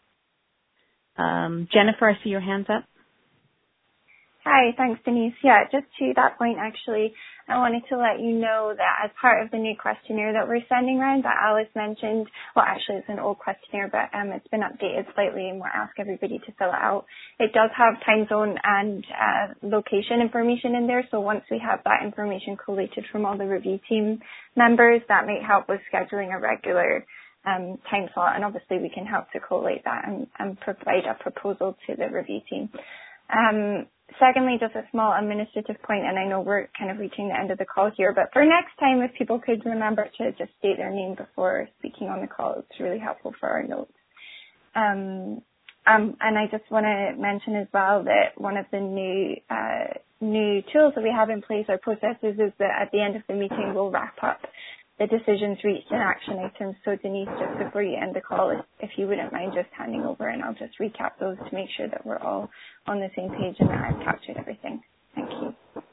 um, Jennifer, I see your hands up. Hi, thanks, Denise. Yeah, just to that point, actually, I wanted to let you know that as part of the new questionnaire that we're sending around that Alice mentioned, well, actually, it's an old questionnaire, but um, it's been updated slightly, and we'll ask everybody to fill it out. It does have time zone and uh, location information in there, so once we have that information collated from all the review team members, that might help with scheduling a regular um, time slot, and obviously we can help to collate that and, and provide a proposal to the review team. Um, Secondly, just a small administrative point, and I know we're kind of reaching the end of the call here, but for next time, if people could remember to just state their name before speaking on the call, it's really helpful for our notes. Um, Um, and I just want to mention as well that one of the new uh, new tools that we have in place, our processes, is that at the end of the meeting we'll wrap up the decisions reached and action items. So Denise, just before you end the call, if, if you wouldn't mind just handing over, and I'll just recap those to make sure that we're all on the same page and that I've captured everything. Thank you.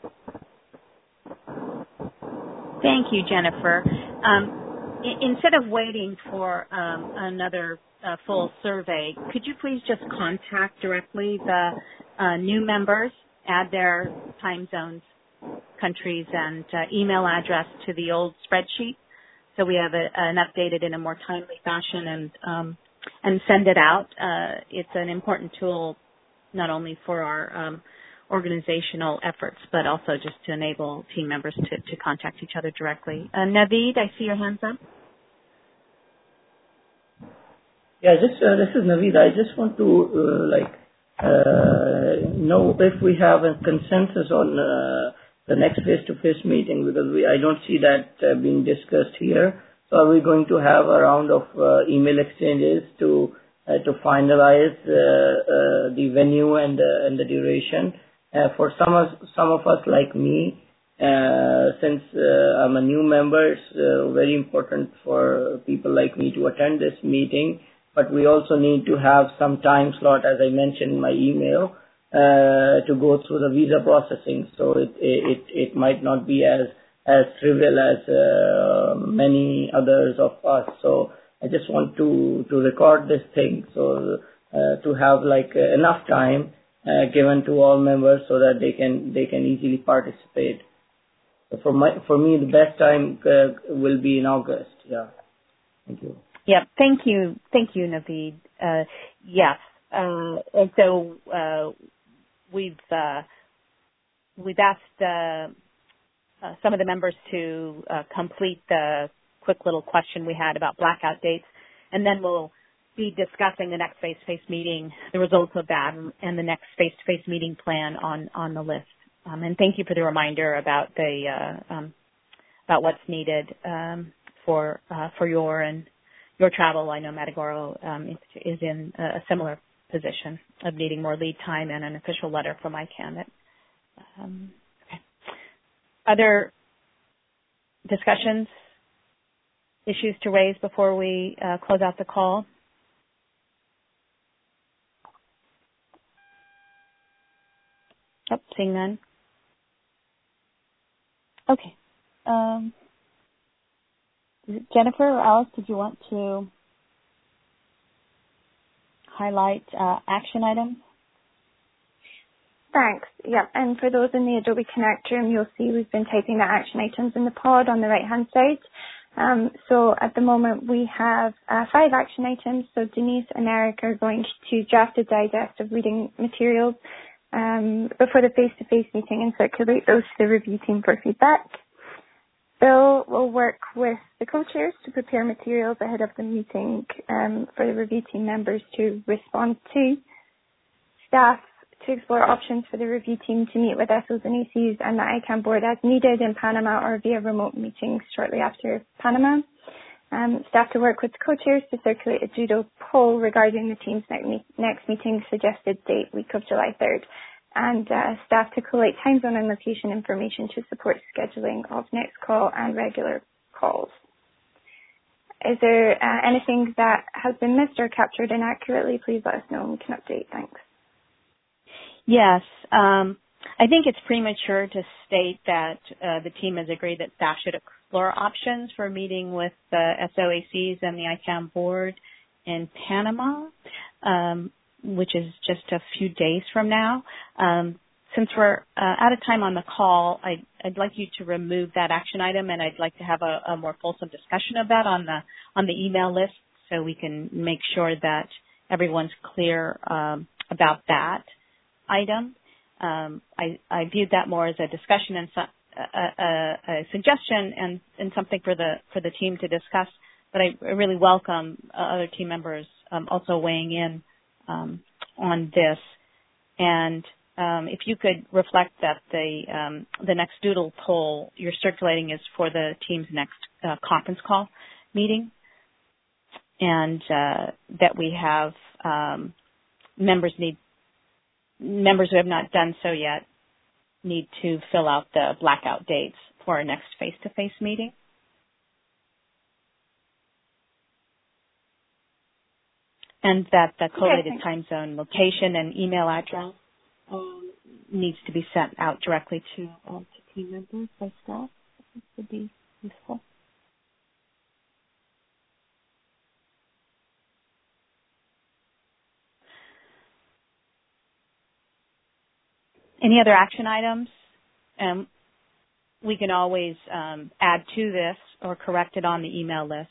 Thank you, Jennifer. Um, I- instead of waiting for um, another uh, full survey, could you please just contact directly the uh, new members, add their time zones, countries, and uh, email address to the old spreadsheet, so we have a, an updated in a more timely fashion, and um, and send it out. Uh, it's an important tool not only for our um, organizational efforts, but also just to enable team members to, to contact each other directly. Uh, Naveed, I see your hands up. Yeah, just uh, this is Naveed. I just want to uh, like uh, know if we have a consensus on uh, the next face-to-face meeting, because we, I don't see that uh, being discussed here. So are we going to have a round of uh, email exchanges to uh, to finalize uh, uh, the venue and uh, and the duration? Uh, for some of some of us like me, uh, since uh, I'm a new member, it's uh, very important for people like me to attend this meeting. But we also need to have some time slot, as I mentioned in my email, uh, to go through the visa processing. So it it it might not be as as trivial as uh, many others of us. So I just want to to record this thing, so uh, to have like uh, enough time uh, given to all members so that they can they can easily participate. So for my for me, the best time uh, will be in August. Yeah. Thank you. Yeah, thank you, thank you, Naveed. Uh, yes, uh, and so uh, we've uh, we've asked uh, uh, some of the members to uh, complete the quick little question we had about blackout dates, and then we'll be discussing the next face-to-face meeting, the results of that, and, and the next face-to-face meeting plan on on the list. Um, and thank you for the reminder about the uh, um, about what's needed um, for uh, for your and your travel. I know Matagordo um, is in a similar position of needing more lead time and an official letter from I CAN. Um, okay. Other discussions, issues to raise before we uh, close out the call? Oh, seeing none. Okay. Um, Jennifer or Alice, did you want to highlight uh, action items? Thanks. Yep. And for those in the Adobe Connect room, you'll see we've been typing the action items in the pod on the right-hand side. Um, so at the moment we have uh, five action items. So Denise and Eric are going to draft a digest of reading materials um, before the face-to-face meeting and circulate those to the review team for feedback. Bill will work with the co-chairs to prepare materials ahead of the meeting um, for the review team members to respond to. Staff to explore options for the review team to meet with S Os and A Cs and the I CAN board as needed in Panama or via remote meetings shortly after Panama. Um, staff to work with the co-chairs to circulate a doodle poll regarding the team's next meeting suggested date, week of July third. And uh, staff to collate time zone and location information to support scheduling of next call and regular calls. Is there uh, anything that has been missed or captured inaccurately? Please let us know and we can update. Thanks. Yes. Um, I think it's premature to state that uh, the team has agreed that staff should explore options for meeting with the S O A Cs and the I CAN board in Panama. Um, which is just a few days from now. Um, since we're uh, out of time on the call, I'd, I'd like you to remove that action item, and I'd like to have a, a more fulsome discussion of that on the on the email list, so we can make sure that everyone's clear um, about that item. Um, I, I viewed that more as a discussion and so, a, a, a suggestion and, and something for the for the team to discuss. But I really welcome uh, other team members um, also weighing in Um, on this, and um, if you could reflect that the um, the next doodle poll you're circulating is for the team's next uh, conference call meeting, and uh, that we have um, members need members who have not done so yet need to fill out the blackout dates for our next face-to-face meeting. And that the collated okay, time zone location and email address um, needs to be sent out directly to, uh, to team members by staff. This would be useful. Any other action items? Um, we can always um, add to this or correct it on the email list.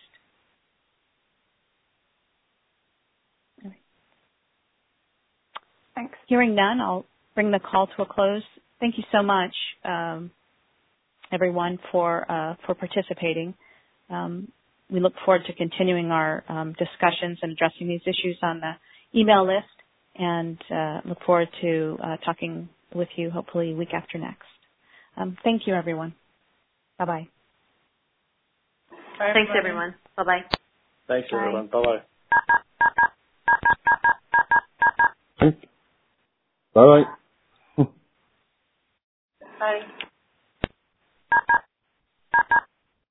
Thanks. Hearing none, I'll bring the call to a close. Thank you so much, um, everyone, for uh, for participating. Um, we look forward to continuing our um, discussions and addressing these issues on the email list, and uh, look forward to uh, talking with you hopefully week after next. Um, thank you, everyone. Bye-bye. Bye, Thanks, everyone. Bye-bye. Thanks, Bye. everyone. Bye-bye. Bye bye. Bye.